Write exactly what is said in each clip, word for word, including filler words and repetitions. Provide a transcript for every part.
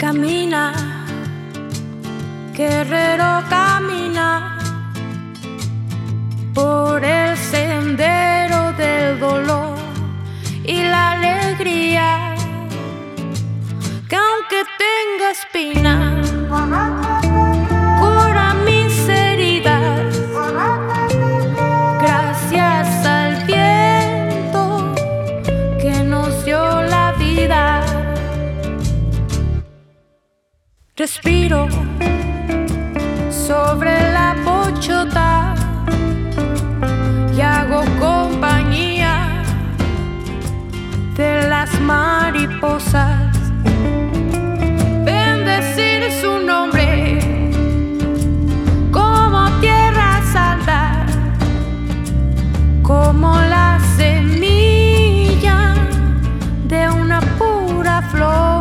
Camina, guerrero, camina por el sendero del dolor y la alegría, que aunque tenga espinas, cura mis heridas, gracias al viento que nos dio la vida. Respiro sobre la pochota y hago compañía de las mariposas. Bendecir su nombre como tierra santa, como la semilla de una pura flor.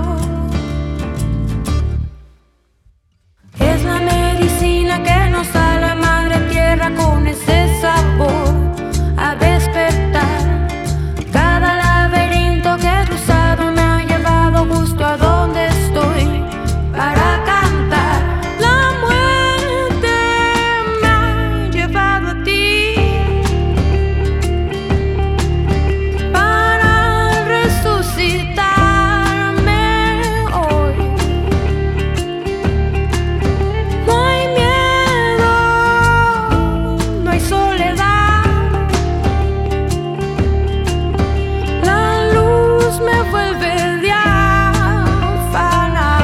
Es la medicina que nos da la madre tierra con ese sabor a despertar. Cada laberinto que he cruzado me ha llevado justo a donde estoy para cantar. La muerte me ha llevado a ti para resucitarme hoy. No hay miedo, no hay soledad. La luz me vuelve diáfana.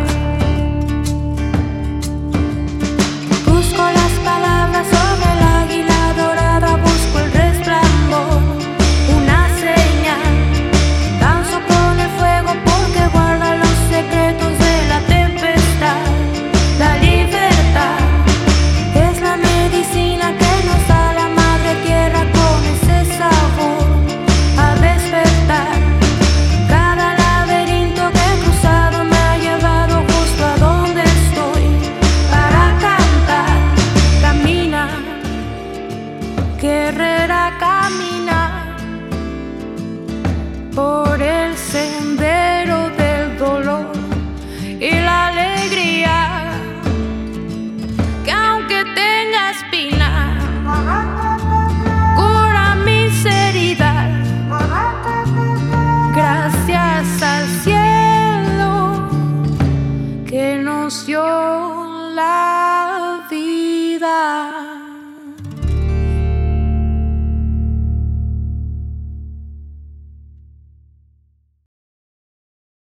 Busco las palabras sobre el águila dorada, busco el resplandor, una señal. Danzo con el fuego porque guarda los secretos de la tempestad. La libertad es la medicina que nos da la madre tierra con ese sabor a despertar. Cada laberinto que he cruzado me ha llevado justo a donde estoy para cantar. Camina, guerrera, camina por